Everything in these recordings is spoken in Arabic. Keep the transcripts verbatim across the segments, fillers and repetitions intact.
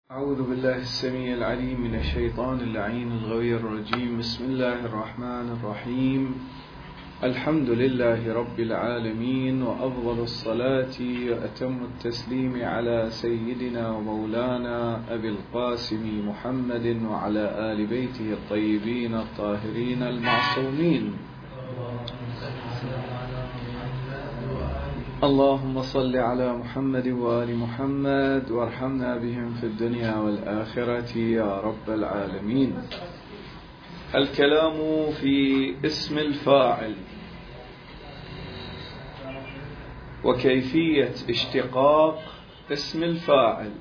أعوذ بالله السميع العليم من الشيطان اللعين الغوي الرجيم. بسم الله الرحمن الرحيم. الحمد لله رب العالمين، وأفضل الصلاة وأتم التسليم على سيدنا ومولانا أبي القاسم محمد وعلى آل بيته الطيبين الطاهرين المعصومين. اللهم صل على محمد وآل محمد وارحمنا بهم في الدنيا والآخرة يا رب العالمين. الكلام في اسم الفاعل وكيفية اشتقاق اسم الفاعل.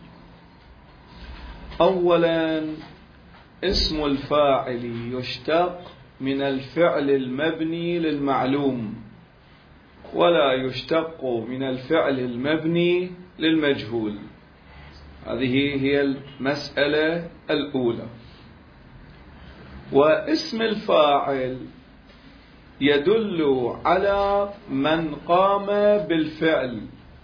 أولا، اسم الفاعل يشتق من الفعل المبني للمعلوم، ولا يشتق من الفعل المبني للمجهول. هذه هي المسألة الأولى. واسم الفاعل يدل على من قام بالفعل،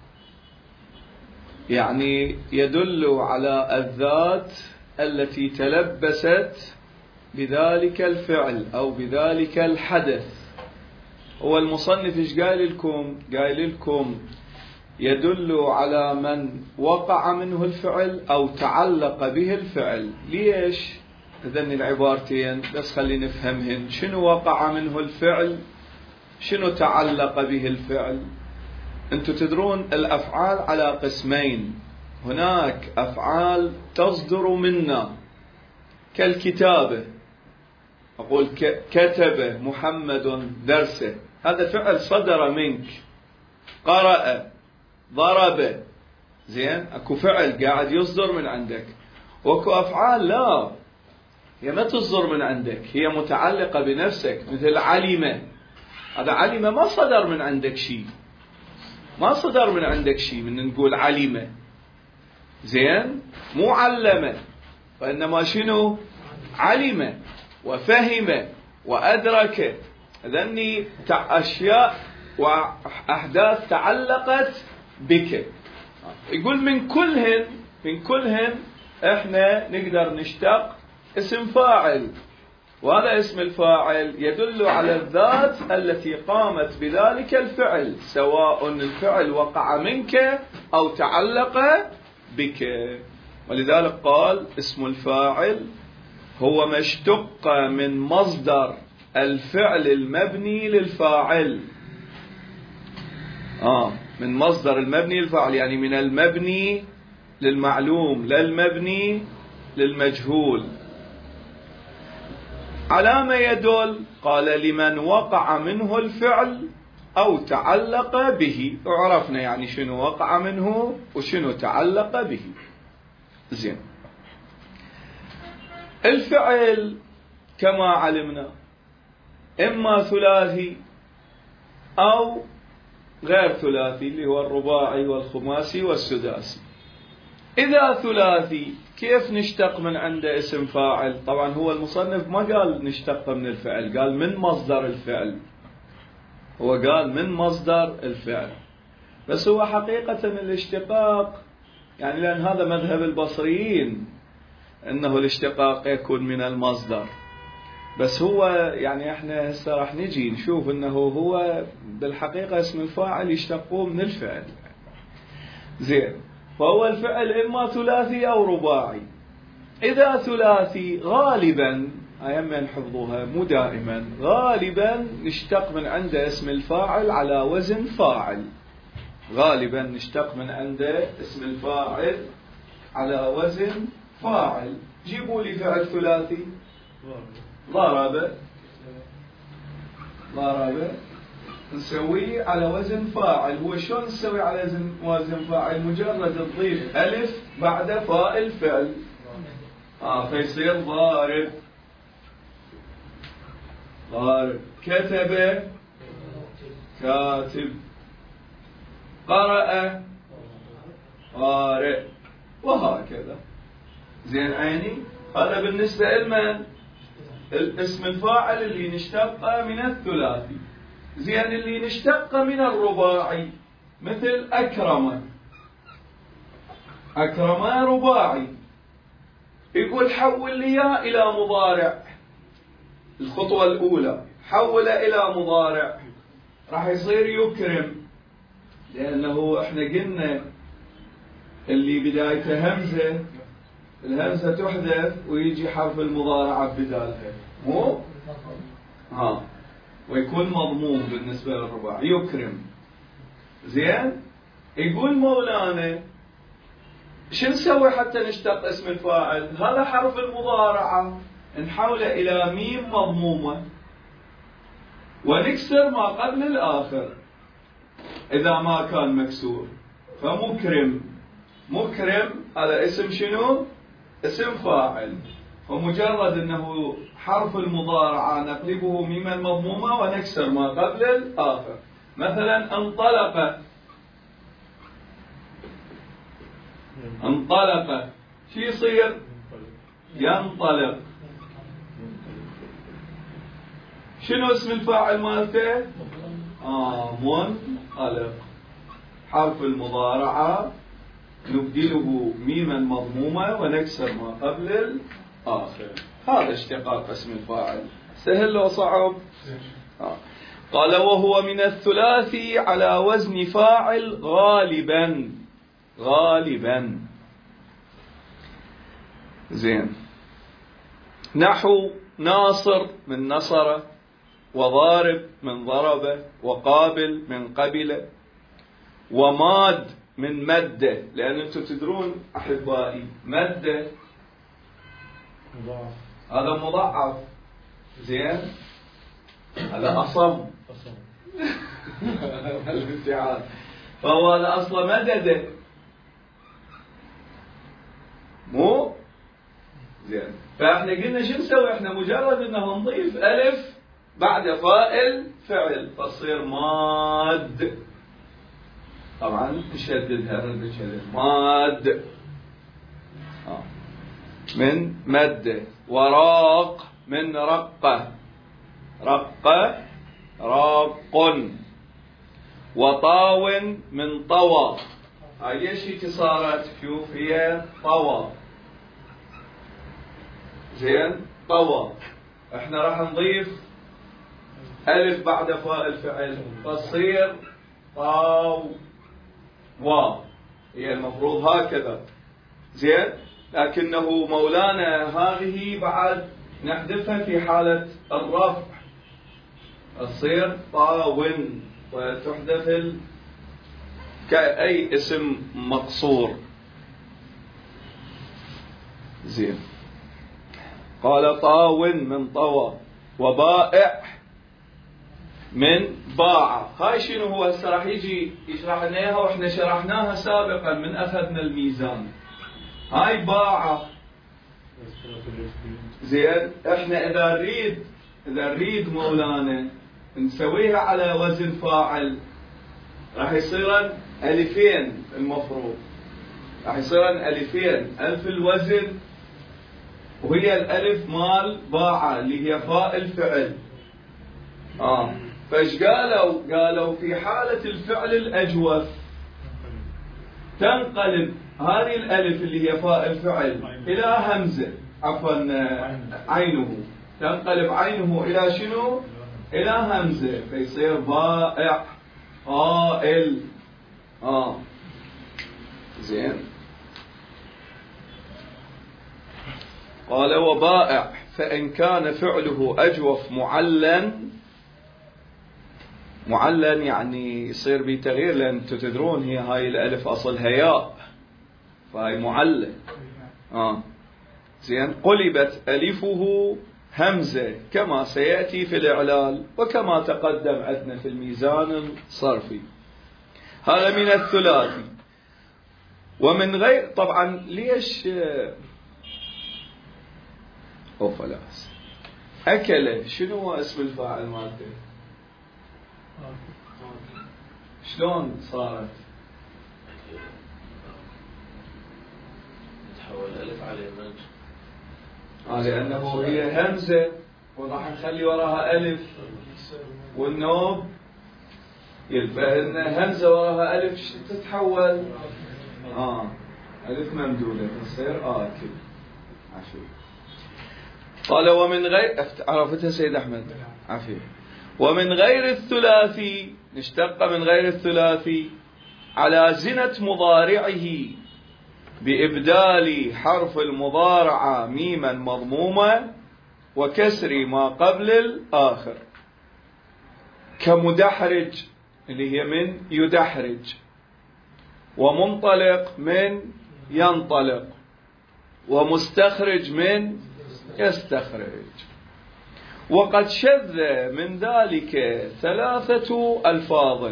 يعني يدل على الذات التي تلبست بذلك الفعل أو بذلك الحدث. هو المصنف ايش قايل لكم؟ قايل لكم يدل على من وقع منه الفعل أو تعلق به الفعل. ليش هذين العبارتين؟ بس خلينا نفهمهن. شنو وقع منه الفعل؟ شنو تعلق به الفعل؟ انتم تدرون الأفعال على قسمين. هناك أفعال تصدر منا كالكتابة، أقول كتب محمد درسه، هذا فعل صدر منك. قرأ، ضرب، زين، اكو فعل قاعد يصدر من عندك. واكو أفعال لا، هي ما تصدر من عندك، هي متعلقة بنفسك. مثل علم، هذا علم ما صدر من عندك شيء، ما صدر من عندك شيء من نقول علم. زين، مو علم، وإنما شنو؟ علم وفهم وأدرك. هذني أشياء وأحداث تعلقت بك. يقول من كلهن من كلهن احنا نقدر نشتق اسم فاعل، وهذا اسم الفاعل يدل على الذات التي قامت بذلك الفعل، سواء الفعل وقع منك أو تعلق بك. ولذلك قال اسم الفاعل هو ما اشتق من مصدر الفعل المبني للفاعل. آه من مصدر المبني للفاعل، يعني من المبني للمعلوم لا المبني للمجهول. على ما يدل؟ قال لمن وقع منه الفعل أو تعلق به. وعرفنا يعني شنو وقع منه وشنو تعلق به. زين، الفعل كما علمنا إما ثلاثي أو غير ثلاثي، اللي هو الرباعي والخماسي والسداسي. إذا ثلاثي كيف نشتق من عنده اسم فاعل؟ طبعا هو المصنف ما قال نشتق من الفعل، قال من مصدر الفعل. هو قال من مصدر الفعل، بس هو حقيقة الاشتقاق يعني، لأن هذا مذهب البصريين أنه الاشتقاق يكون من المصدر. بس هو يعني احنا هسه راح نجي نشوف أنه هو بالحقيقة اسم الفاعل يشتقوه من الفعل. زين، فهو الفعل إما ثلاثي أو رباعي. إذا ثلاثي غالبا، أهم نحفظوها مو دائما، غالبا نشتق من عنده اسم الفاعل على وزن فاعل. غالبا نشتق من عنده اسم الفاعل على وزن فاعل. جيبوا لي فعل ثلاثي. ضرب، ضرب نسويه على وزن فاعل. هو شلون نسوي على وزن وزن فاعل؟ مجرد تضيف ألف بعد فاء الفعل، آه فيصير ضارب. ضارب. كتب، كاتب. قرأ، قارئ، وهكذا. زين عيني، هذا بالنسبة لمن؟ الاسم الفاعل اللي نشتق من الثلاثي. زين، اللي نشتق من الرباعي مثل أكرم. أكرم رباعي، يقول حول لي إلى مضارع. الخطوة الأولى حول إلى مضارع، راح يصير يكرم، لأنه إحنا قلنا اللي بدايته همزة، الهمزة تحذف ويجي حرف المضارعة بدالها، مو؟ ها، ويكون مضموم بالنسبة للرباعي، يكرم. زين؟ يقول مولانا شو نسوي حتى نشتق اسم الفاعل؟ هذا حرف المضارعة نحوله إلى ميم مضمومة ونكسر ما قبل الآخر إذا ما كان مكسور، فمكرم. مكرم هذا اسم شنو؟ اسم فاعل، ومجرد أنه حرف المضارعة نقلبه ميما مضمومة ونكسر ما قبل الآخر. مثلا انطلق، انطلق شو يصير؟ ينطلق. شنو اسم الفاعل مالته؟ آه منطلق. حرف المضارعة نبدله ميما مضمومة ونكسر ما قبل الآخر. هذا اشتقاق اسم الفاعل. سهل لو صعب؟ آه. قال وهو من الثلاثي على وزن فاعل غالبا. غالبا. زين. نحو ناصر من نصر، وضارب من ضرب، وقابل من قبل، وماد من مدة. لأن أنتم تدرون أحبائي مدة هذا مضاعف. زين، هذا أصم الامتحان، فهو هذا أصلا مدده، مو زين. فاحنا قلنا شو نسوي؟ احنا مجرد انه نضيف الف بعد فاعل فعل فتصير ماد. طبعا نشددها بالكلمة ماد. آه. من مد. وراق من رقة، رقة راق. وطاو من طوى. هاي ليش صارت؟ شوف هي طوى. زين، طوى. احنا راح نضيف الف بعد فاء الفعل فتصير طاو وا. هي المفروض هكذا. زين، لكنه مولانا هذه بعد نحذفها في حالة الرفع تصير طاون، وتحذف ال... كأي اسم مقصور. زين. قال طاون من طوى، وبائع من باع. هاي شنو هو؟ هسه راح يجي يشرح لنا اياها، واحنا شرحناها سابقا من اخذنا الميزان. هاي باع. زين، احنا اذا نريد اذا نريد مولانا نسويها على وزن فاعل راح يصيرن الفين. المفروض راح يصيرن الفين، الف الوزن وهي الالف مال باع اللي هي فاء الفعل. اه فايش قالوا؟ قالوا في حالة الفعل الأجوف تنقلب هذه الألف اللي هي فاء الفعل إلى همزة، عفوا عينه، تنقلب عينه إلى شنو؟ إلى همزة، فيصير بائع قائل. آه زين. قال وبائع فإن كان فعله أجوف معلن. معلن يعني يصير بتغيير، لأن انتم تدرون هي هاي الألف أصلها ياء، فهي معلن. آه زين. قلبت ألفه همزة كما سيأتي في الإعلال وكما تقدم عندنا في الميزان الصرفي. هذا من الثلاثي. ومن غير طبعا ليش أو فلاس أكل شنو هو اسم الفاعل مالته؟ شلون صارت؟ تحول ألف على المنج. آه لأنه هي همزة وراح نخلي وراها ألف، والنوب يلفهن همزة وراها ألف تتحول آه ألف ممدودة تصير آكل. عافية. قال ومن غير، عرفتها سيد أحمد؟ عافية. ومن غير الثلاثي، نشتق من غير الثلاثي على زنة مضارعه بإبدال حرف المضارعة ميما مضمومة وكسر ما قبل الآخر، كمدحرج اللي هي من يدحرج، ومنطلق من ينطلق، ومستخرج من يستخرج. وقد شذ من ذلك ثلاثة ألفاظ،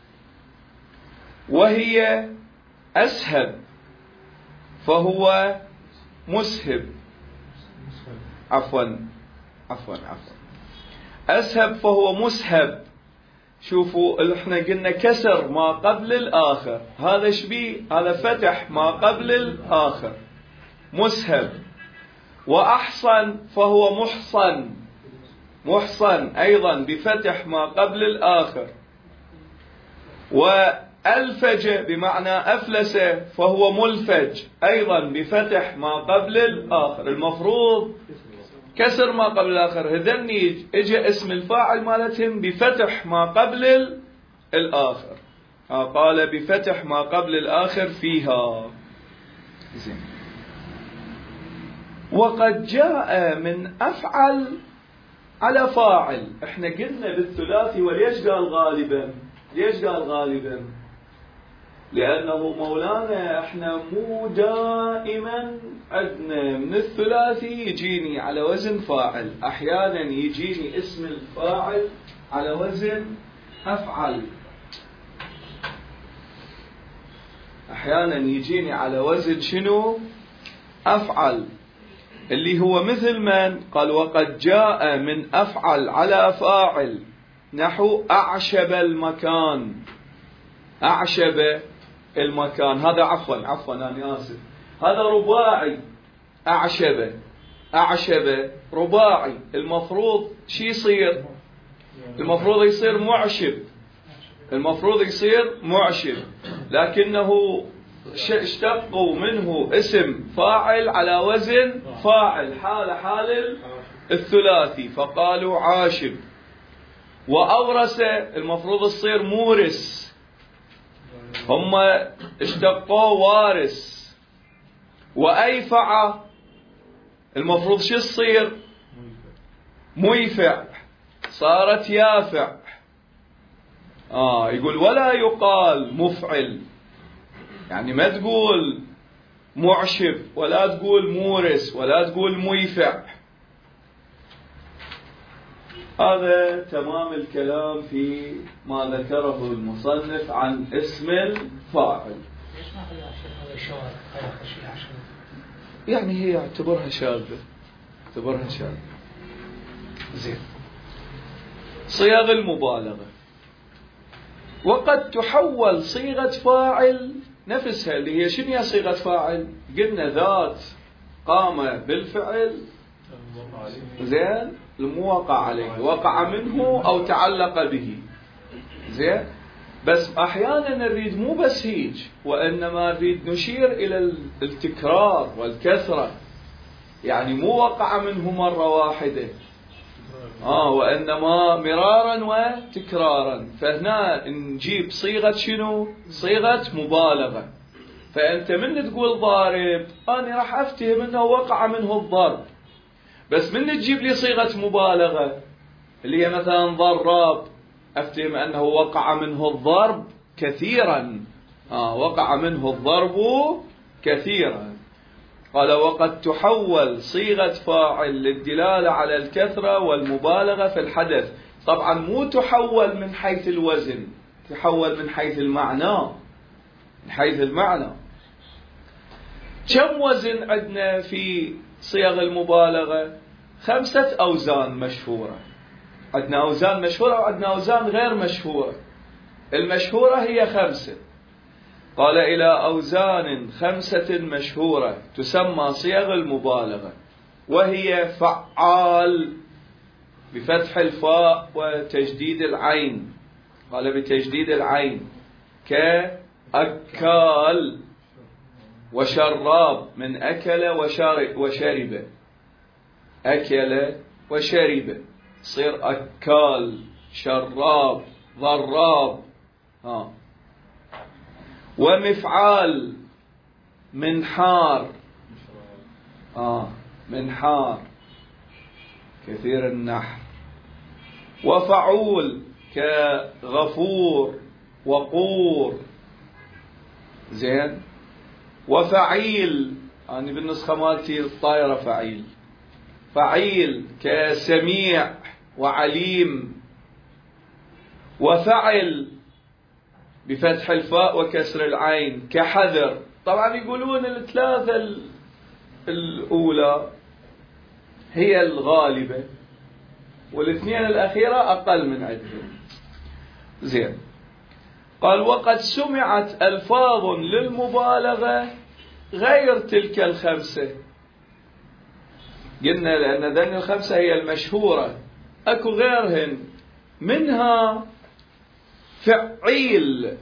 وهي أسهب فهو مسهب، عفوا عفوا عفوا أسهب فهو مسهب. شوفوا احنا قلنا كسر ما قبل الآخر، هذا شبيه، هذا فتح ما قبل الآخر، مسهب. وأحصن فهو محصن، محصن أيضا بفتح ما قبل الآخر. وألفج بمعنى أفلس فهو ملفج أيضا بفتح ما قبل الآخر. المفروض كسر ما قبل الآخر، هذني اجى اسم الفاعل مالتهم بفتح ما قبل الآخر. قال بفتح ما قبل الآخر فيها. زين. وقد جاء من أفعل على فاعل. احنا قلنا بالثلاثي، وليش قال غالبا؟ ليش قال غالبا؟ لأنه مولانا احنا مو دائما عندنا من الثلاثي يجيني على وزن فاعل، احيانا يجيني اسم الفاعل على وزن أفعل، احيانا يجيني على وزن شنو؟ أفعل، اللي هو مثل من قال وقد جاء من أفعل على فاعل نحو أعشب المكان، أعشب المكان. هذا عفوا عفوا أنا آسف، هذا رباعي. أعشب أعشب رباعي، المفروض شي يصير؟ المفروض يصير معشب، المفروض يصير معشب، لكنه اشتقوا منه اسم فاعل على وزن فاعل حال حال الثلاثي فقالوا عاشب. وأورس المفروض يصير مورس، هم اشتقوا وارس. وأيفع المفروض شو يصير؟ ميفع، صارت يافع. آه يقول ولا يقال مفعل، يعني ما تقول معشب ولا تقول مورس ولا تقول ميفع. هذا تمام الكلام في ما ذكره المصنف عن اسم الفاعل. يعني هي اعتبرها شاذة، اعتبرها شاذة. زين. صيغ المبالغة. وقد تحول صيغة فاعل نفسها، اللي هي شنو هي صيغة فاعل؟ قلنا ذات قام بالفعل، زين، الموقع عليه، وقع منه أو تعلق به، زين. بس أحيانا نريد مو بس هيج، وإنما نريد نشير إلى التكرار والكثرة، يعني مو وقع منه مرة واحدة، آه وإنما مرارا وتكرارا. فهنا نجيب صيغة شنو؟ صيغة مبالغة. فأنت من تقول ضارب أنا راح أفتهم أنه وقع منه الضرب، بس من تجيب لي صيغة مبالغة اللي هي مثلا ضراب، أفتهم أنه وقع منه الضرب كثيرا، آه وقع منه الضرب كثيرا. قال وقد تحول صيغة فاعل للدلالة على الكثرة والمبالغة في الحدث. طبعا مو تحول من حيث الوزن، تحول من حيث المعنى، من حيث المعنى. كم وزن عندنا في صيغ المبالغة؟ خمسة أوزان مشهورة. عندنا أوزان مشهورة وعندنا أوزان غير مشهورة. المشهورة هي خمسة. قال إلى أوزان خمسة مشهورة تسمى صيغ المبالغة، وهي فعال بفتح الفاء وتجديد العين، قال بتجديد العين، كأكال وشراب من أكل وشرب، أكل وشرب، صير أكال شراب ضراب. ها. ومفعال منحار، آه منحار كثير النحر. وفعول كغفور وقور. زين. وفعيل، أنا يعني بالنسخة مالتي الطائرة فعيل، فعيل كسميع وعليم. وفعل بفتح الفاء وكسر العين كحذر. طبعا يقولون الثلاثة الأولى هي الغالبة والاثنين الأخيرة أقل من عدهم. زين. قال وقد سمعت ألفاظ للمبالغة غير تلك الخمسة. قلنا لأن ذن الخمسة هي المشهورة، أكو غيرهن، منها فعيل.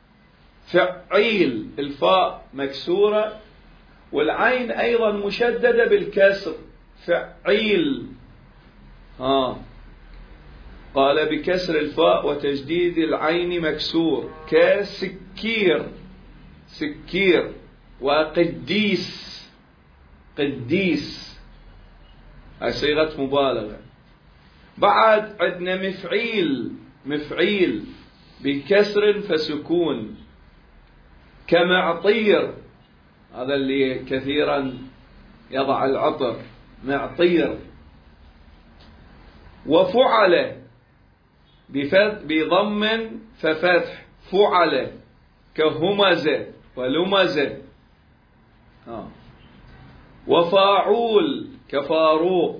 فعيل الفاء مكسورة والعين أيضا مشددة بالكسر، فعيل. آه. قال بكسر الفاء وتجديد العين مكسور كسكير، سكير. وقديس، قديس، هاي صيغة مبالغة. بعد عندنا مفعيل، مفعيل بكسر فسكون كمعطير، هذا اللي كثيرا يضع العطر، معطير. وفعل بضم ففتح، فعل كهمزة ولمزة. آه. وفاعول كفاروق.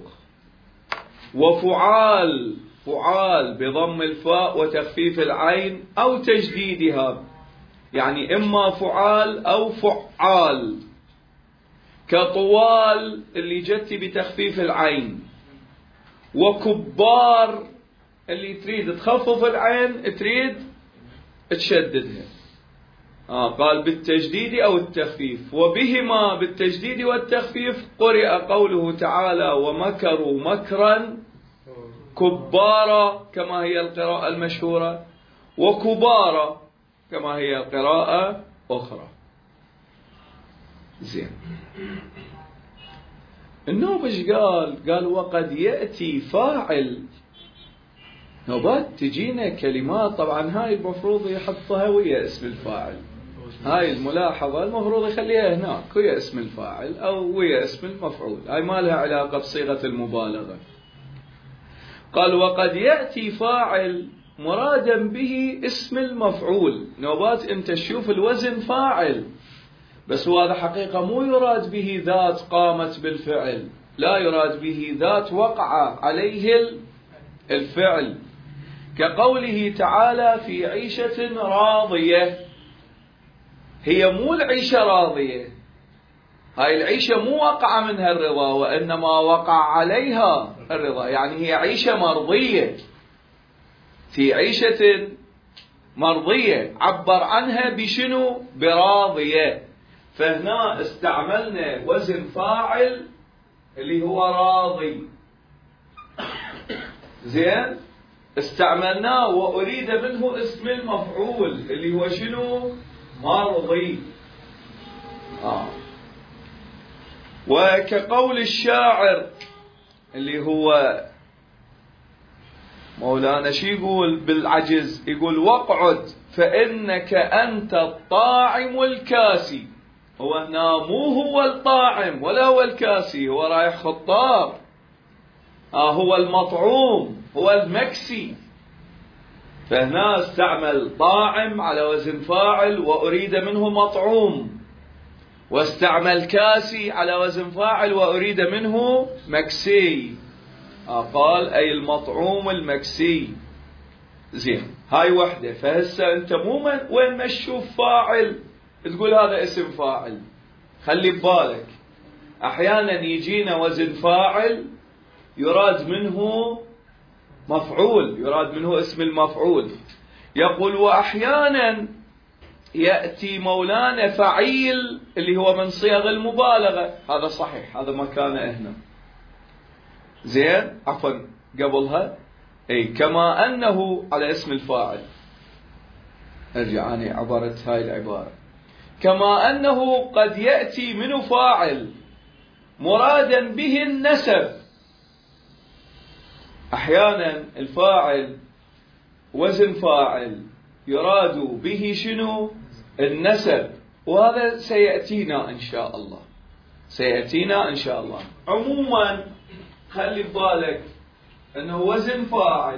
وفعال، فعال بضم الفاء وتخفيف العين أو تجديدها، يعني إما فعال أو فعال. كطوال اللي جت بتخفيف العين. وكبار اللي تريد تخفف العين تريد تشددها. آه قال بالتجديد أو التخفيف. وبهما بالتجديد والتخفيف قرئ قوله تعالى ومكروا مكرا كبارا كما هي القراءة المشهورة، وكبارا كما هي القراءة أخرى. زين. النوبة ايش قال؟ قال وقد يأتي فاعل. نوبات تجينا كلمات، طبعا هاي المفروض يحطها ويا اسم الفاعل، هاي الملاحظة المفروض يخليها هناك ويا اسم الفاعل أو ويا اسم المفعول، هاي ما لها علاقة بصيغة المبالغة. قال وقد يأتي فاعل مرادا به اسم المفعول. نوبات انت تشوف الوزن فاعل، بس هو هذا حقيقة مو يراد به ذات قامت بالفعل، لا يراد به ذات وقع عليه الفعل. كقوله تعالى في عيشة راضية، هي مو العيشة راضية، هاي العيشة مو وقع منها الرضا وإنما وقع عليها الرضا، يعني هي عيشة مرضية. في عيشة مرضية عبر عنها بشنو؟ براضية. فهنا استعملنا وزن فاعل اللي هو راضي. زين. استعملناه وأريد منه اسم المفعول اللي هو شنو؟ مرضي. آه. وكقول الشاعر اللي هو مولانا شي يقول بالعجز، يقول واقعد فإنك أنت الطاعم الكاسي. هو هنا مو هو الطاعم ولا هو الكاسي، هو رايح خطار. آه هو المطعوم، هو المكسي. فهنا استعمل طاعم على وزن فاعل وأريد منه مطعوم، واستعمل كاسي على وزن فاعل وأريد منه مكسي. آه قال أي المطعوم المكسي. زين. هاي وحدة. فهسه أنت مو من وين ما تشوف فاعل تقول هذا اسم فاعل. خلي ببالك أحيانا يجينا وزن فاعل يراد منه مفعول، يراد منه اسم المفعول. يقول وأحيانا يأتي مولانا فعيل اللي هو من صيغ المبالغة، هذا صحيح، هذا ما كان هنا. زين، عفوا قبلها اي كما أنه على اسم الفاعل، ارجع أنا عبرت هاي العبارة، كما أنه قد يأتي من فاعل مرادا به النسب. أحيانا الفاعل وزن فاعل يراد به شنو؟ النسب، وهذا سيأتينا إن شاء الله، سيأتينا إن شاء الله. عموما خلي بالك أنه وزن فاعل،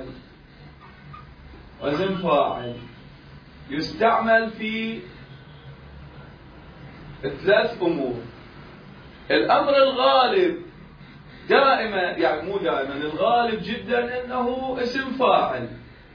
وزن فاعل يستعمل في ثلاث أمور. الأمر الغالب دائما، يعني مو دائما، الغالب جدا أنه اسم فاعل.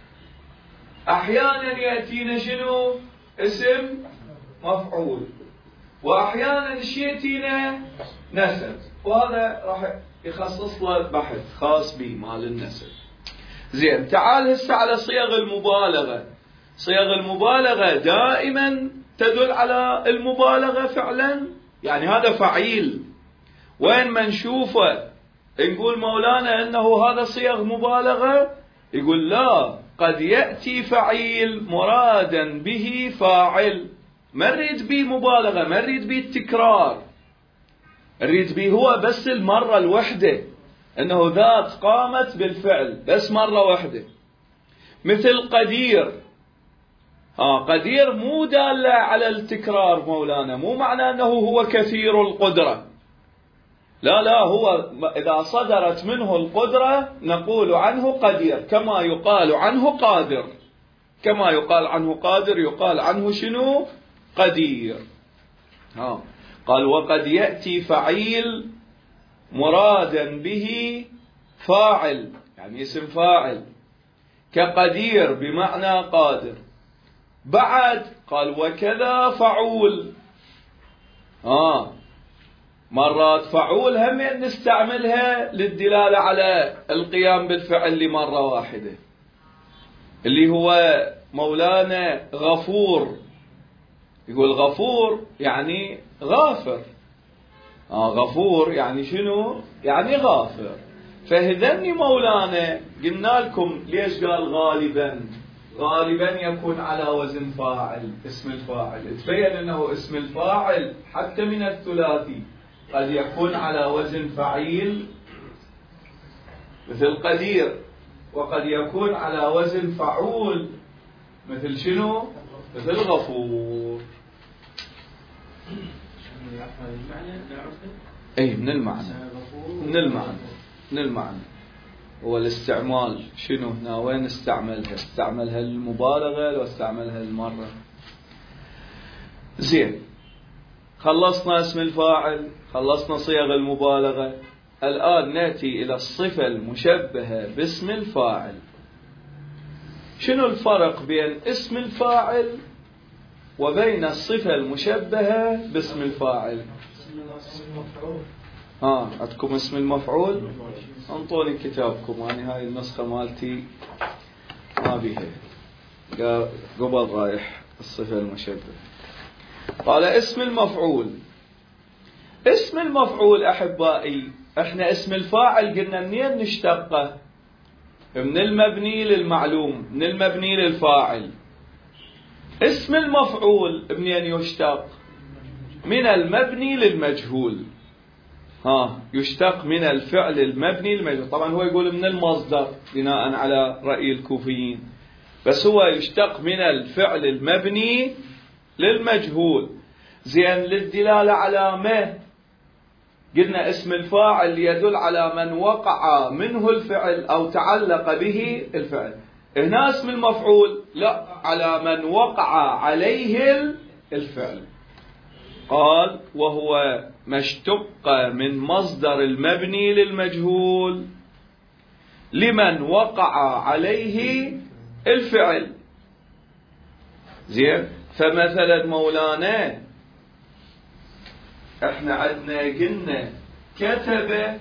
أحيانا يأتينا شنو؟ اسم مفعول، وأحيانا يأتينا نسب، وهذا راح يخصص له بحث خاص به مال النسب. زين، تعال هسه على صيغ المبالغة. صيغ المبالغة دائما تدل على المبالغة فعلا، يعني هذا فعيل، وين ما نشوفه نقول مولانا انه هذا صيغ مبالغة؟ يقول لا، قد يأتي فعيل مرادا به فاعل، ما نريد به مبالغة، ما نريد به التكرار، نريد به هو بس المرة الوحدة، انه ذات قامت بالفعل بس مرة واحدة. مثل قدير، ها قدير مو دالة على التكرار مولانا، مو معنى انه هو كثير القدرة، لا لا، هو اذا صدرت منه القدرة نقول عنه قدير، كما يقال عنه قادر، كما يقال عنه قادر يقال عنه شنو؟ قدير. ها قال وقد يأتي فعيل مرادا به فاعل، يعني اسم فاعل، كقدير بمعنى قادر. بعد قال وكذا فعول، آه مرات فعول هم نستعملها للدلالة على القيام بالفعل لمرة واحدة، اللي هو مولانا غفور، يقول غفور يعني غافر، آه غفور يعني شنو؟ يعني غافر. فهذني مولانا قلنا لكم ليش قال غالبا؟ غالبا يكون على وزن فاعل، اسم الفاعل. تبين انه اسم الفاعل حتى من الثلاثي قد يكون على وزن فعيل مثل قدير، وقد يكون على وزن فعول مثل شنو؟ مثل غفور. اي من المعنى، من المعنى، من المعنى. هو الاستعمال شنو هنا؟ وين استعملها؟ استعملها المبالغة لو استعملها المرة؟ زين، خلصنا اسم الفاعل، خلصنا صيغ المبالغة. الآن نأتي إلى الصفة المشبهة باسم الفاعل. شنو الفرق بين اسم الفاعل وبين الصفة المشبهة باسم الفاعل؟ ها عندكم اسم المفعول؟ انطوني كتابكم، أنا هاي النسخة مالتي ما بيها، قبل رايح الصفة المشبهة. قال اسم المفعول. اسم المفعول أحبائي، احنا اسم الفاعل قلنا منين نشتقه؟ من المبني للمعلوم، من المبني للفاعل. اسم المفعول منين يشتق؟ من المبني للمجهول. ها يشتق من الفعل المبني للمجهول، طبعا هو يقول من المصدر بناء على رأي الكوفيين، بس هو يشتق من الفعل المبني للمجهول. زين، للدلالة على ما قلنا اسم الفاعل يدل على من وقع منه الفعل أو تعلق به الفعل. هنا اسم المفعول لا، على من وقع عليه الفعل. قال وهو ما اشتق من مصدر المبني للمجهول لمن وقع عليه الفعل. زين، فمثلا مولانا احنا عندنا قلنا كتب،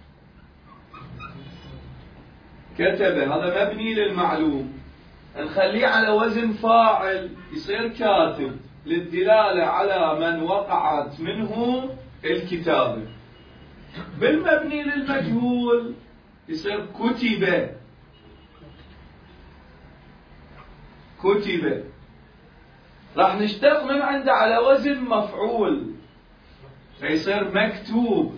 كتب هذا مبني للمعلوم، نخليه على وزن فاعل يصير كاتب. للدلالة على من وقعت منه الكتابة. بالمبني للمجهول يصير كتب، كتب راح نشتق من عنده على وزن مفعول فيصير مكتوب،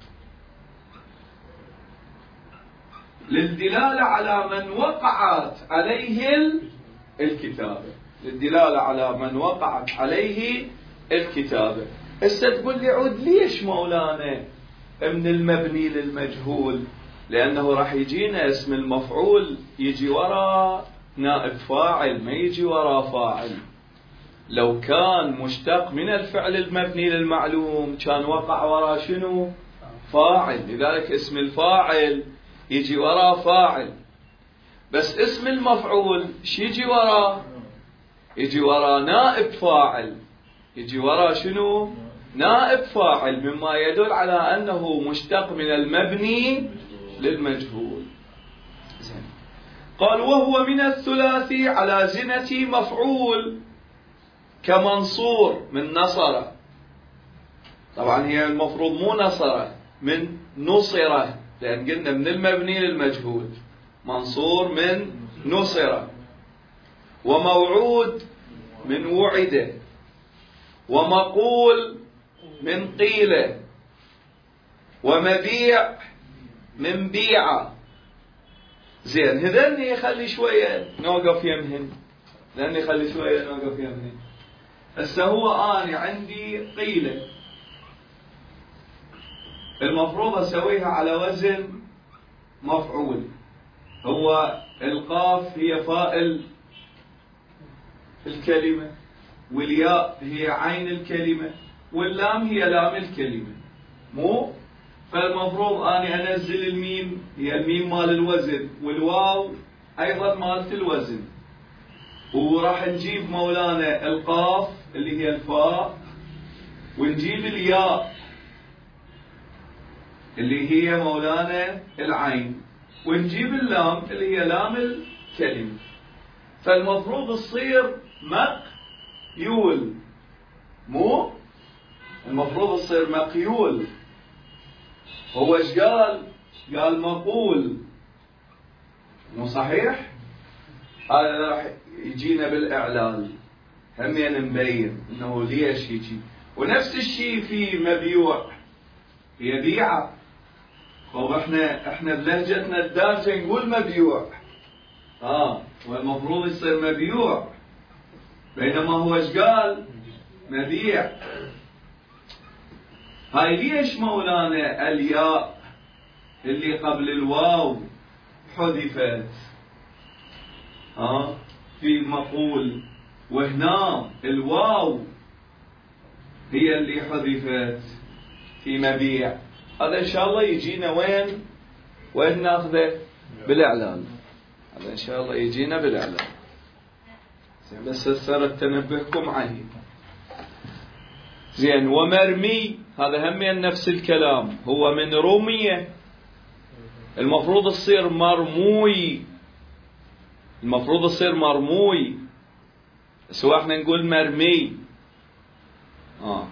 للدلالة على من وقعت عليه الكتابة، للدلالة على من وقعت عليه الكتابة. هسه تقول لي عود ليش مولانا من المبني للمجهول؟ لأنه راح يجينا اسم المفعول يجي وراء نائب فاعل، ما يجي وراء فاعل. لو كان مشتق من الفعل المبني للمعلوم كان وقع وراء شنو؟ فاعل، لذلك اسم الفاعل يجي وراء فاعل. بس اسم المفعول شي يجي وراء؟ يجي وراء نائب فاعل، يجي وراء شنو؟ نائب فاعل، مما يدل على أنه مشتق من المبني للمجهول. زين. قال وهو من الثلاثي على زنة مفعول كمنصور من نصر. طبعا هي المفروض مو نصر، من نصرة، لأن قلنا من المبني للمجهول. منصور من نصرة، وموعود من وعد، ومقول من قيل، ومبيع من بيع. زين، هذني يخلي شوية نوقف يمهن، لأني يخلي شوية نوقف يمهن. هسه هو أنا عندي قيل، المفروض أسويها على وزن مفعول. هو القاف هي فاعل الكلمة، والياء هي عين الكلمة، واللام هي لام الكلمة، مو؟ فالمفروض أني أنزل الميم، هي الميم مال الوزن، والواو أيضا مالت الوزن، وراح نجيب مولانا القاف اللي هي الفاء، ونجيب الياء اللي هي مولانا العين، ونجيب اللام اللي هي لام الكلمة. فالمفروض تصير مقيول، مو؟ المفروض تصير مقيول. هو ايش قال؟ قال مقول، مو صحيح؟ هذا راح يجينا بالإعلال، همين نبين انه ليش يجي. ونفس الشيء في مبيوع، هي بيعة. طب احنا احنا بلهجتنا الدارجة نقول مبيوع، اه والمفروض يصير مبيوع، بينما هو ايش قال؟ مبيع. هاي ليش مولانا الياء اللي قبل الواو حذفت اه في مقول، وهنا الواو هي اللي حذفت في مبيع؟ هذا ان شاء الله يجينا وين؟ وين ناخذه؟ بالاعلان. هذا ان شاء الله يجينا بالاعلان. بس صارت تنبهكم عليه. زين. ومرمي هذا هم نفس الكلام، هو من رمية، المفروض تصير مرموي، المفروض تصير مرموي، سواء احنا نقول مرمي. اه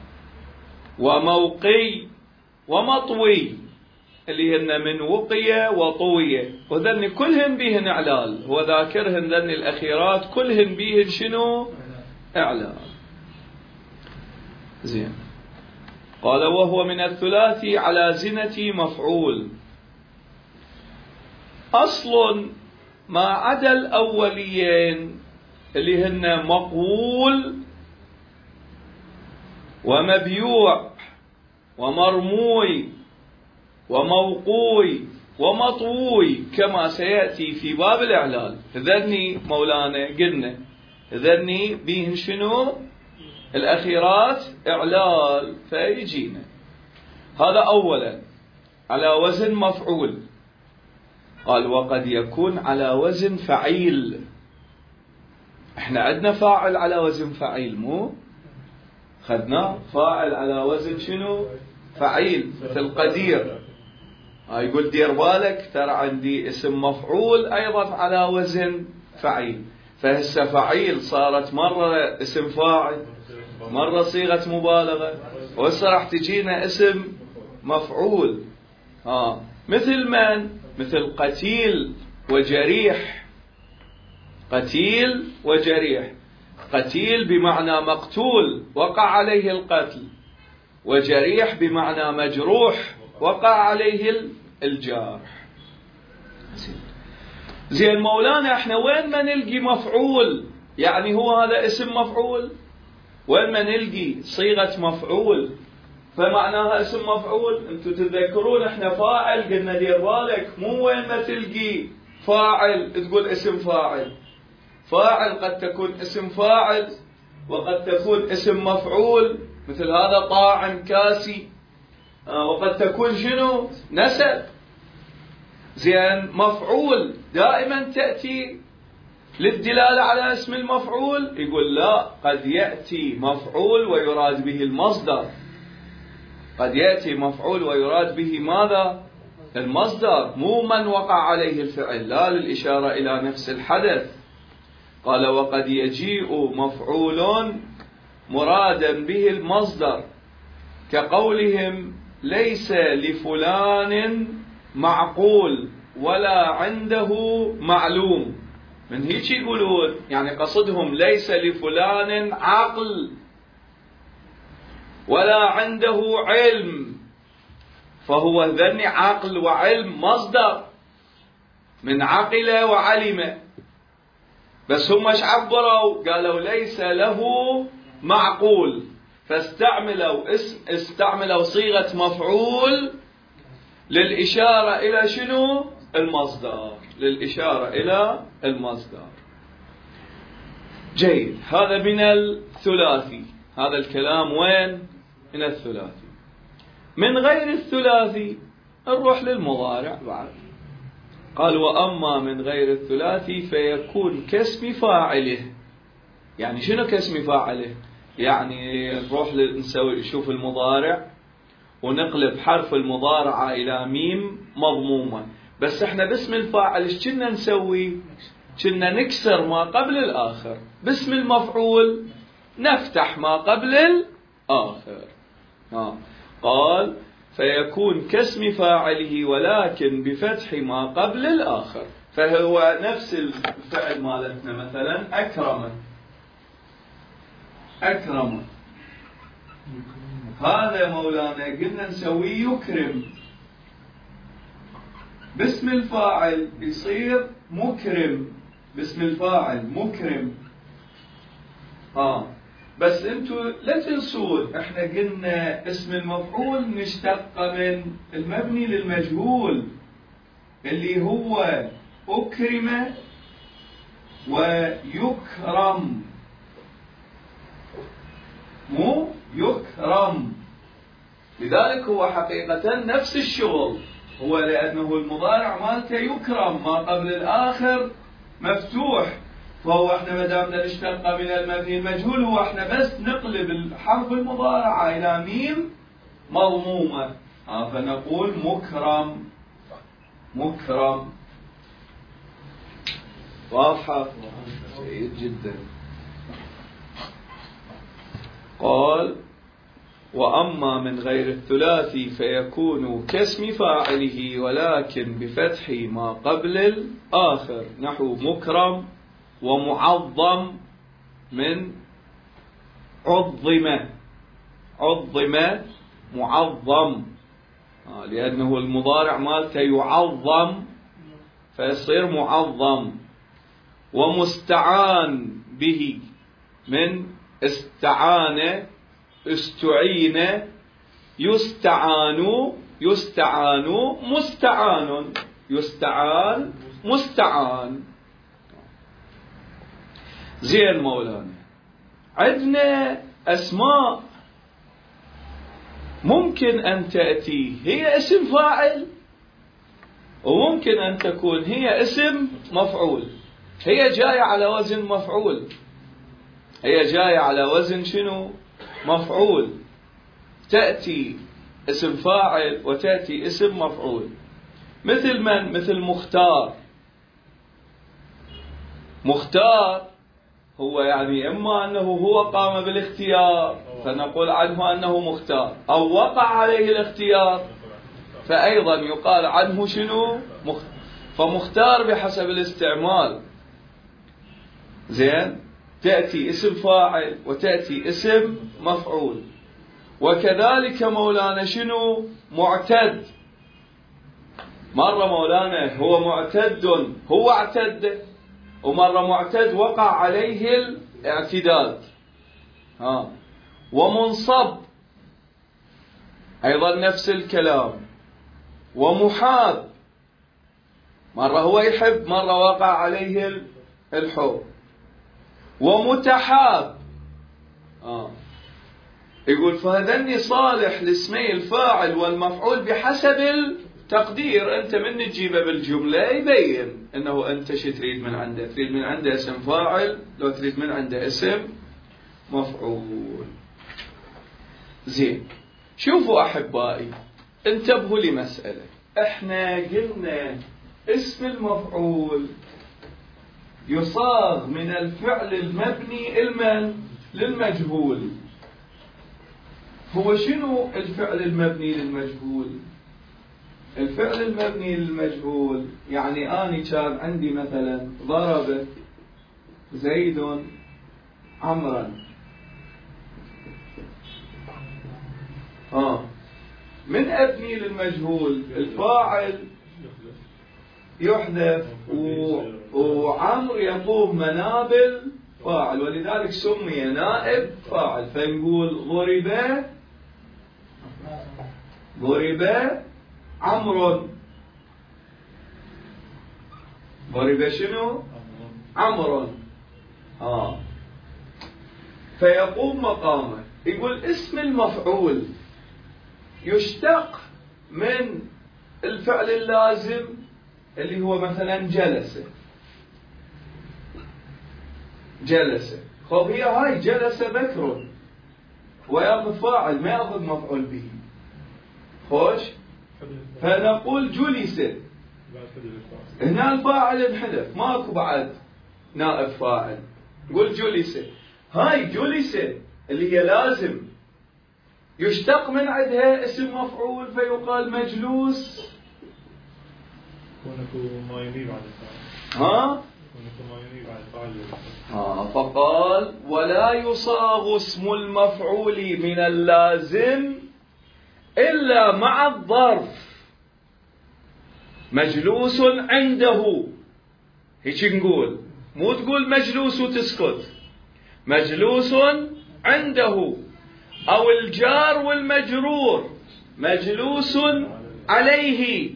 وموقي ومطوي اللي هن من وقية وطوية، وذن كلهن بيهن اعلال، هو ذاكرهن ذن الاخيرات كلهن بيهن شنو؟ اعلال. زين. قال وهو من الثلاثي على زنة مفعول. أصل ما عدا الأوليين اللي هن مقول ومبيوع ومرموي وموقوي ومطوي كما سيأتي في باب الإعلال. ذني مولانا قلنا ذني بيهن شنو؟ الأخيرات إعلال، فيجينا هذا أولا على وزن مفعول. قال وقد يكون على وزن فعيل. احنا عندنا فاعل على وزن فعيل، مو؟ خدنا فاعل على وزن شنو؟ فعيل، مثل قدير. ها يقول دير بالك ترى عندي اسم مفعول أيضا على وزن فعيل، فهسه فعيل صارت مرة اسم فاعل مرة صيغة مبالغة، وهسه راح تجينا اسم مفعول. آه. مثل من؟ مثل قتيل وجريح. قتيل وجريح. قتيل بمعنى مقتول وقع عليه القتل، وجريح بمعنى مجروح وقع عليه الجرح. زين مولانا احنا وين ما نلقي مفعول، يعني هو هذا اسم مفعول، وين ما نلقي صيغة مفعول فمعناها اسم مفعول. انتم تتذكرون احنا فاعل قلنا دير بالك، مو وين ما تلقي فاعل تقول اسم فاعل. فاعل قد تكون اسم فاعل وقد تكون اسم مفعول، مثل هذا طاعم كاسي، وقد تكون شنو؟ نسب. زين مفعول دائما تأتي للدلالة على اسم المفعول، يقول لا، قد يأتي مفعول ويراد به المصدر. قد يأتي مفعول ويراد به ماذا؟ المصدر، مو من وقع عليه الفعل، لا للإشارة إلى نفس الحدث. قال وقد يجيء مفعول مرادا به المصدر، كقولهم ليس لفلان معقول ولا عنده معلوم. من هيك يقولون يعني قصدهم ليس لفلان عقل ولا عنده علم، فهو ذني عقل وعلم مصدر من عقل وعلم، بس هم ايش عبروا؟ قالوا ليس له معقول، فاستعملوا اسم استعملوا صيغة مفعول للإشارة إلى شنو؟ المصدر، للإشارة إلى المصدر. جيد، هذا من الثلاثي. هذا الكلام وين؟ من الثلاثي. من غير الثلاثي نروح للمضارع بعد. قال وأما من غير الثلاثي فيكون كاسم فاعله. يعني شنو كاسم فاعله؟ يعني نروح نسوي نشوف المضارع ونقلب حرف المضارعة إلى ميم مضمومة، بس احنا باسم الفاعل ايش كنا نسوي؟ كنا نكسر ما قبل الآخر. باسم المفعول نفتح ما قبل الآخر. آه. قال فيكون كاسم فاعله ولكن بفتح ما قبل الآخر. فهو نفس الفعل مالتنا، مثلا أكرم. أكرم هذا مولانا قلنا نسويه يكرم، باسم الفاعل يصير مكرم. باسم الفاعل مكرم. آه. بس انتوا لا تنسون احنا قلنا اسم المفعول نشتق من المبني للمجهول اللي هو أكرم ويكرم، مو يكرم. لذلك هو حقيقة نفس الشغل، هو لأنه المضارع مالته يكرم ما قبل الآخر مفتوح، فهو احنا ما دامنا نشتق من المبني المجهول، هو احنا بس نقلب الحرف المضارعة إلى ميم مضمومة. آه فنقول مكرم. مكرم. واضحة؟ جيد جدا. قال وأما من غير الثلاثي فيكون كاسم فاعله ولكن بفتح ما قبل الآخر، نحو مكرم ومعظم من عظم. عظم معظم، آه لأنه المضارع مالته يعظم فيصير معظم. ومستعان به من استعان استعين يستعان يستعان مستعان يستعان مستعان. زين مولانا، عندنا أسماء ممكن أن تأتي هي اسم فاعل وممكن أن تكون هي اسم مفعول. هي جاية على وزن مفعول، هي جاية على وزن شنو؟ مفعول. تأتي اسم فاعل وتأتي اسم مفعول. مثل من؟ مثل مختار. مختار هو يعني إما أنه هو قام بالاختيار فنقول عنه أنه مختار، أو وقع عليه الاختيار فأيضا يقال عنه شنو؟ مختار. فمختار بحسب الاستعمال. زين، تأتي اسم فاعل وتأتي اسم مفعول. وكذلك مولانا شنو؟ معتد. مرة مولانا هو معتد هو اعتد، ومرة معتد وقع عليه الاعتداد. ها. ومنصب أيضا نفس الكلام. ومحاب، مرة هو يحب مرة وقع عليه الحب. ومتحاب. آه. يقول فهذني صالح لاسمي الفاعل والمفعول بحسب التقدير. أنت من تجيبه بالجملة يبين أنه أنت شو تريد من عنده. تريد من عنده اسم فاعل، لو تريد من عنده اسم مفعول. زين، شوفوا أحبائي، انتبهوا لمسألة. احنا قلنا اسم المفعول يصاغ من الفعل المبني المن للمجهول. هو شنو الفعل المبني للمجهول؟ الفعل المبني للمجهول يعني أنا كان عندي مثلا ضرب زيد عمرا. آه. من أبني للمجهول الفاعل يحذف وعمر يقوم منابل فاعل، ولذلك سمي نائب فاعل. فنقول ضرب ضرب عمرو. ضرب شنو؟ عمرو. آه. فيقوم مقامه. يقول اسم المفعول يشتق من الفعل اللازم اللي هو مثلا جلس. جلس، خب هي هاي جلس بكر ويأخذ فاعل ما يأخذ مفعول به. خوش، فنقول جلس. هنا الفاعل انحذف، ماكو بعد نائب فاعل. نقول جلس. هاي جلس اللي هي لازم يشتق من عندها اسم مفعول فيقال مجلوس. ما يمي بعد الفاعل. ها؟ ما يمي بعد الفاعل. ها. فقال ولا يصاغ اسم المفعول من اللازم إلا مع الظرف مجلوس عنده. هيك نقول، مو تقول مجلوس وتسكت. مجلوس عنده. أو الجار والمجرور مجلوس عليه.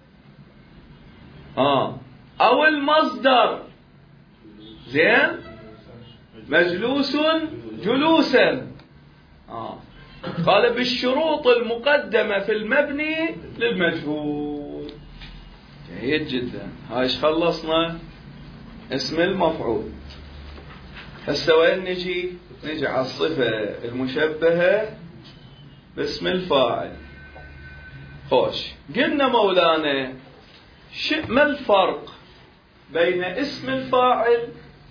آه. أو المصدر زين مجلوس جلوسا. آه. قال بالشروط المقدمة في المبني للمجهول. جيد جدا. هاي ايش خلصنا؟ اسم المفعول. هسه وين نجي؟ نجي على الصفة المشبهة باسم الفاعل. خوش، قلنا مولانا ما الفرق بين اسم الفاعل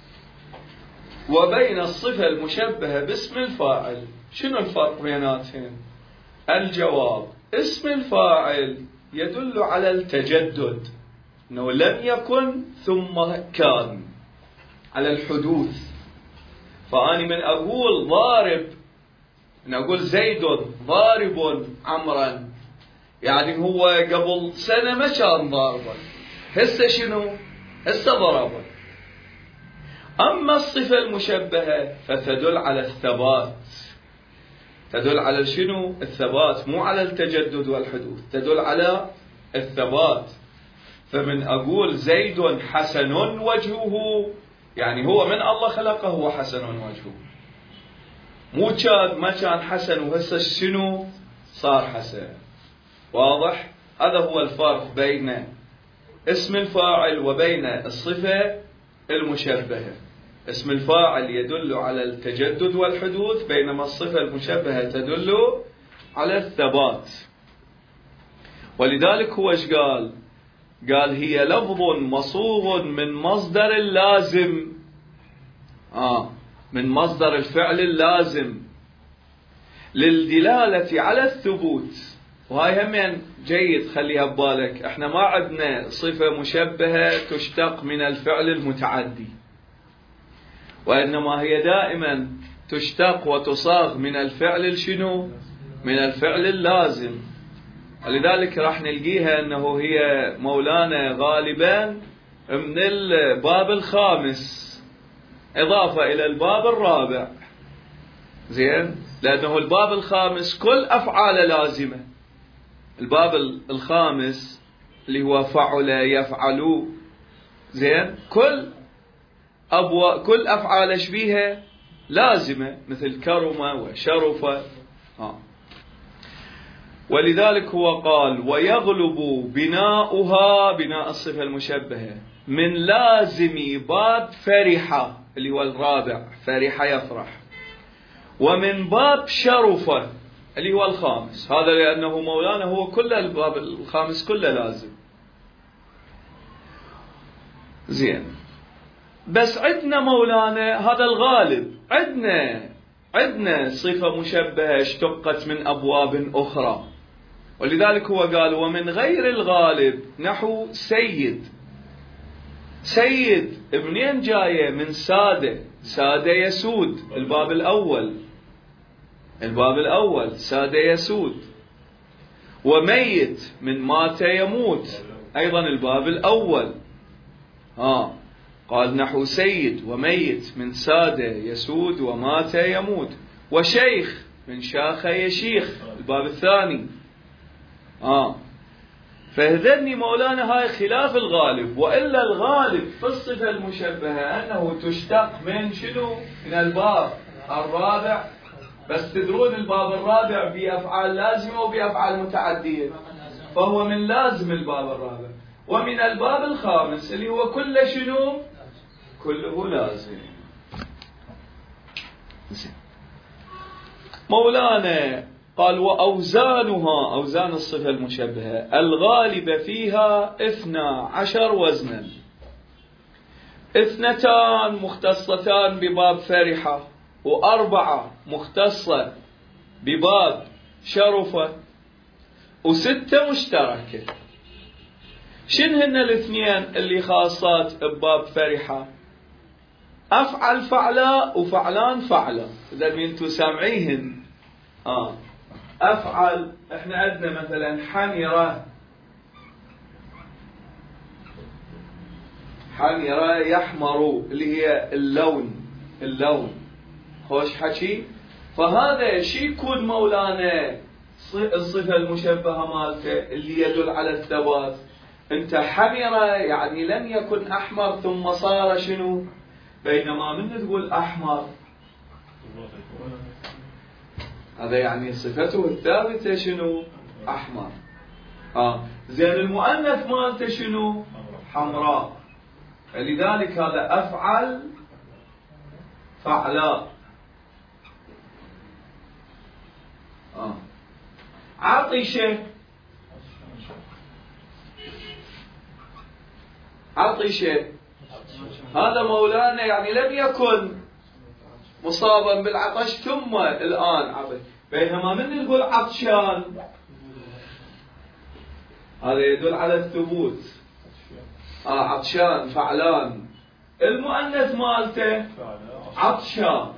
وبين الصفة المشبهة باسم الفاعل؟ شنو الفرق بيناتهم؟ الجواب: اسم الفاعل يدل على التجدد، انه لم يكن ثم كان، على الحدوث. فأني من أقول ضارب، من أقول زيد ضارب عمرا، يعني هو قبل سنة ما كان ضاربا، هسه شنو؟ هسه ضربا. أما الصفة المشبهة فتدل على الثبات، تدل على شنو؟ الثبات، مو على التجدد والحدوث، تدل على الثبات. فمن أقول زيد حسن وجهه، يعني هو من الله خلقه هو حسن وجهه، مو كان ما كان حسن وهسه شنو صار حسن. واضح؟ هذا هو الفرق بين اسم الفاعل وبين الصفة المشبهة. اسم الفاعل يدل على التجدد والحدوث، بينما الصفة المشبهة تدل على الثبات. ولذلك هو ايش قال؟ قال هي لفظ مصوغ من مصدر اللازم آه من مصدر الفعل اللازم للدلالة على الثبوت. وهاي هم جيد خليها ببالك، احنا ما عندنا صفة مشبهة تشتق من الفعل المتعدي، وإنما هي دائما تشتق وتصاغ من الفعل الشنو؟ من الفعل اللازم. ولذلك راح نلقيها أنه هي مولانا غالبا من الباب الخامس إضافة إلى الباب الرابع، زين، لأنه الباب الخامس كل أفعال لازمة. الباب الخامس اللي هو فعل يفعلوا، زين، كل أبوا كل أفعال شبيهة لازمة مثل كرم وشرف. آه. ولذلك هو قال ويغلب بناؤها، بناء الصفة المشبهة، من لازم باب فرحة اللي هو الرابع، فرحة يفرح، ومن باب شرفة اللي هو الخامس. هذا لأنه مولانا هو كل الباب الخامس كله لازم. زين، بس عندنا مولانا هذا الغالب، عندنا عندنا صفة مشبهة اشتقت من أبواب أخرى. ولذلك هو قال ومن غير الغالب نحو سيد. سيد منين جاية؟ من سادة، سادة يسود، الباب الأول، الباب الأول سادة يسود. وميت من مات يموت، أيضا الباب الأول. ها قال نحو سيد وميت من سادة يسود ومات يموت. وشيخ من شاخ يشيخ، الباب الثاني. آه فهذني مولانا هاي خلاف الغالب. وإلا الغالب في الصفة المشبهة أنه تشتق من شنو؟ من الباب الرابع. بس تدرون الباب الرابع بأفعال لازمة وبأفعال متعدية، فهو من لازم الباب الرابع. ومن الباب الخامس اللي هو كله شنو؟ كله لازم. مولانا قال وأوزانها، أوزان الصفة المشبهة، الغالب فيها اثنا عشر وزنا، اثنتان مختصتان بباب فرحة، وأربعة مختصة بباب شرفة، وستة مشتركة. شنهن الاثنين اللي خاصات بباب فرحة؟ أفعل فعلا وفعلان فعلا. إذا انتم سامعيهن آه أفعل، احنا عندنا مثلا حمرة، حمرة يحمر اللي هي اللون، اللون خوش حكي. فهذا شي يكون مولانا الصفة المشبهة مالته اللي يدل على الثبات. انت حمرة يعني لم يكن أحمر ثم صار شنو؟ بينما من تقول أحمر هذا يعني صفته الثابتة شنو؟ أحمر. آه زين المؤنث مالته شنو؟ حمراء. لذلك هذا أفعل فعلاء. آه عطشة، عطشة هذا مولانا يعني لم يكن مصابا بالعطش ثم الآن عطش. بينما من نقول عطشان هذا يدل على الثبوت. آه عطشان فعلان. المؤنث مالته عطشان،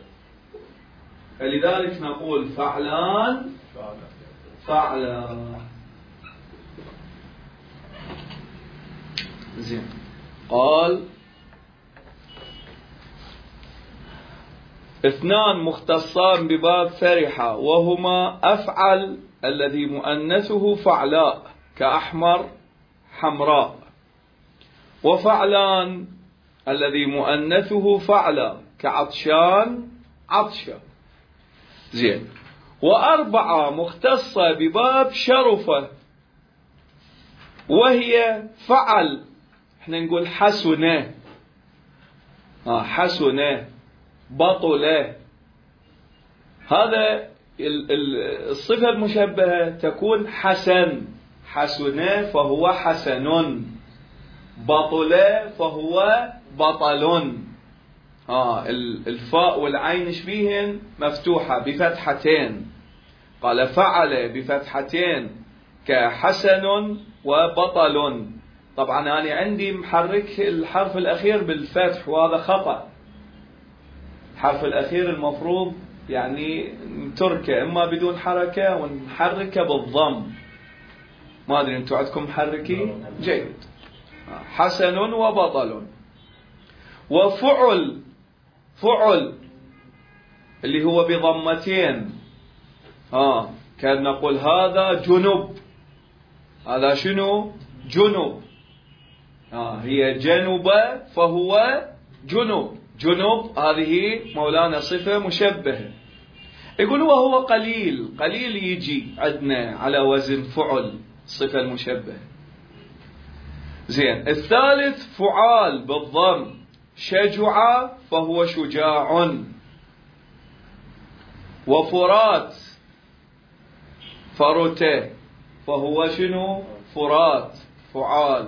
فلذلك نقول فعلان فعلان. زين، قال اثنان مختصان بباب فرحة، وهما أفعل الذي مؤنثه فعلاء كأحمر حمراء، وفعلان الذي مؤنثه فعلا كعطشان عطشة. زين، وأربعة مختصة بباب شرفة، وهي فعل، احنا نقول حسنة، آه حسنة، بطلة. هذا الصفة المشبهة تكون حسن، حسنة فهو حسن، بطلة فهو بطل. آه الفاء والعين شبيهن مفتوحة بفتحتين. قال فعل بفتحتين كحسن وبطل. طبعا أنا عندي محرك الحرف الأخير بالفتح وهذا خطأ. الحرف الأخير المفروض يعني نتركه إما بدون حركة ونحركه بالضم. ما أدري أنتم عندكم محركين؟ جيد. حسن وبطل. وفعل، فعل اللي هو بضمتين. آه كان نقول هذا جنب. هذا شنو؟ جنب. آه هي جنوبة فهو جنب. جنب هذه مولانا صفة مشبهة. يقول وهو قليل. قليل يجي عندنا على وزن فعل صفة المشبهة. زين. الثالث فعال بالضم. شجع فهو شجاع. وفرات فرته فهو شنو؟ فرات فعال.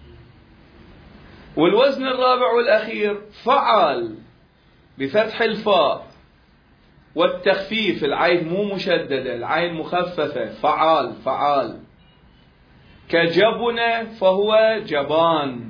والوزن الرابع والأخير فعال بفتح الفاء والتخفيف. العين مو مشددة، العين مخففة. فعال فعال. كجبن فهو جبان.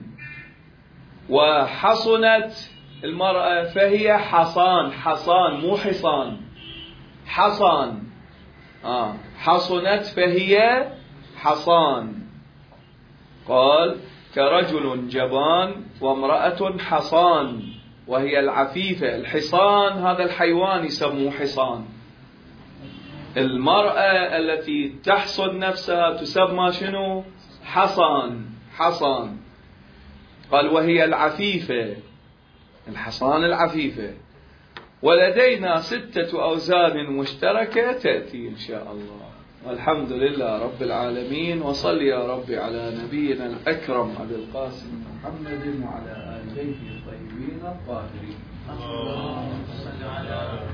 وحصنت المرأة فهي حصان. حصان مو حصان، حصان. آه حصنت فهي حصان. قال كرجل جبان وامرأة حصان وهي العفيفة. الحصان هذا الحيوان يسموه حصان. المرأة التي تحصن نفسها تسمى شنو؟ حصان. حصان. قال وهي العفيفة، الحصان العفيفة. ولدينا ستة أوزان مشتركة تأتي إن شاء الله. والحمد لله رب العالمين. وصل يا ربي على نبينا الأكرم أبي القاسم محمد وعلى آله الطيبين الطاهرين. اللهم صل على